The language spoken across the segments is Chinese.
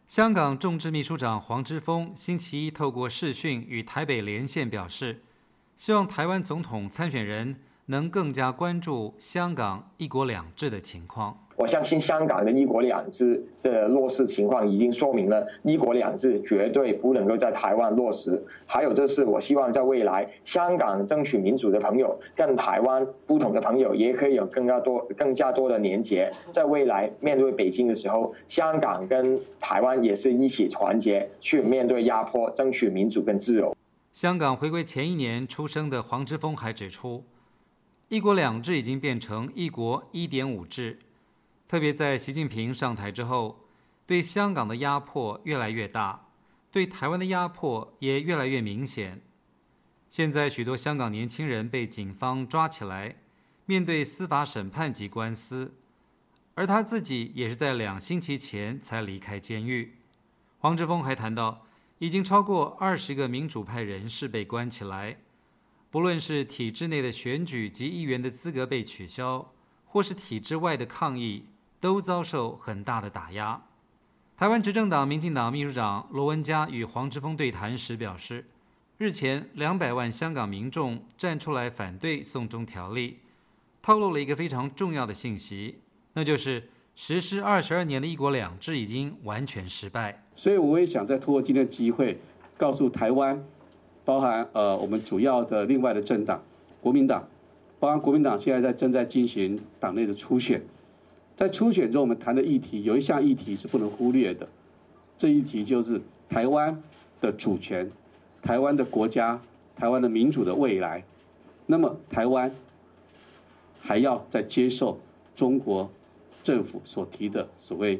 香港众志秘书长黄之锋星期一透过视讯与台北连线表示，希望台湾总统参选人能更加关注香港一国两制的情况。 我相信香港的一国两制的落实情况已经说明了一国两制绝对不能够在台湾落实。还有就是我希望在未来香港争取民主的朋友跟台湾不同的朋友也可以有更加多的连结，在未来面对北京的时候，香港跟台湾也是一起团结去面对压迫，争取民主跟自由。 香港回归前一年出生的黄之锋还指出，一国两制已经变成一国1.5制，特别在习近平上台之后，对香港的压迫越来越大，对台湾的压迫也越来越明显。现在许多香港年轻人被警方抓起来，面对司法审判及官司，而他自己也是在2星期前才离开监狱。黄之锋还谈到，已经超过20个民主派人士被关起来，不论是体制内的选举及议员的资格被取消，或是体制外的抗议，都遭受很大的打压。台湾执政党民进党秘书长罗文嘉与黄之锋对谈时表示，日前200万香港民众站出来反对送中条例，透露了一个非常重要的信息，那就是实施22年的一国两制已经完全失败。 所以我也想再通过今天的机会，告诉台湾，包含我们主要的另外的政党国民党，包含国民党现在正在进行党内的初选。在初选中，我们谈的议题有一项议题是不能忽略的，这议题就是台湾的主权、台湾的国家、台湾的民主的未来。那么台湾还要再接受中国政府所提的所谓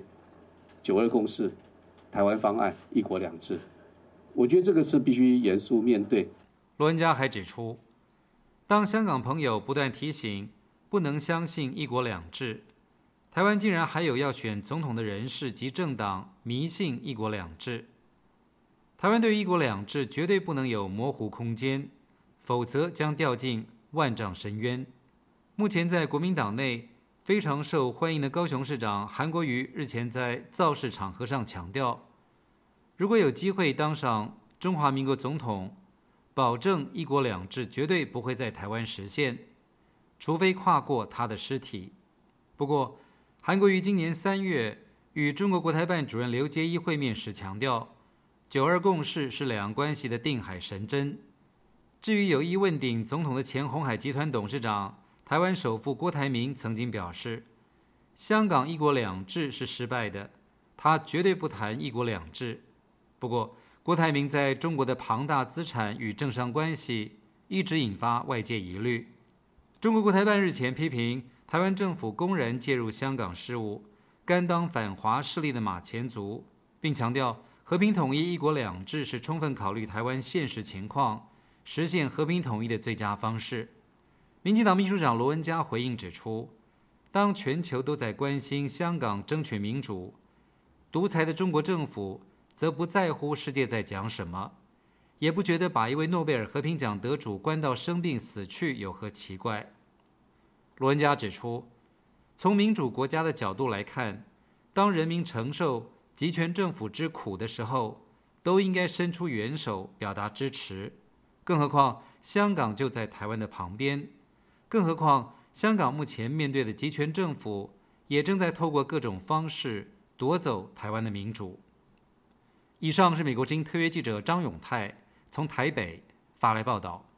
9·2共识、台湾方案、一国两制。我觉得这个是必须严肃面对。 罗文嘉还指出，当香港朋友不断提醒不能相信一国两制，台湾竟然还有要选总统的人士及政党迷信一国两制。台湾对于一国两制绝对不能有模糊空间，否则将掉进万丈深渊。目前在国民党内非常受欢迎的高雄市长韩国瑜日前在造势场合上强调，如果有机会当上中华民国总统，保证一国两制绝对不会在台湾实现，除非跨过他的尸体。不过韩国瑜今年3月与中国国台办主任刘捷一会面时强调，9·2共识是两岸关系的定海神针。至于有意问鼎总统的前鸿海集团董事长、台湾首富郭台铭曾经表示，香港一国两制是失败的，他绝对不谈一国两制。不过郭台铭在中国的庞大资产与政商关系一直引发外界疑虑。中国国台办日前批评台湾政府公然介入香港事务，甘当反华势力的马前卒，并强调和平统一、一国两制是充分考虑台湾现实情况，实现和平统一的最佳方式。民进党秘书长罗文嘉回应指出，当全球都在关心香港争取民主，独裁的中国政府则不在乎世界在讲什么，也不觉得把一位诺贝尔和平奖得主关到生病死去有何奇怪。罗文嘉指出，从民主国家的角度来看，当人民承受集权政府之苦的时候，都应该伸出援手表达支持。更何况香港就在台湾的旁边，更何况香港目前面对的集权政府也正在透过各种方式夺走台湾的民主。以上是美国之音特约记者张永泰从台北发来报道。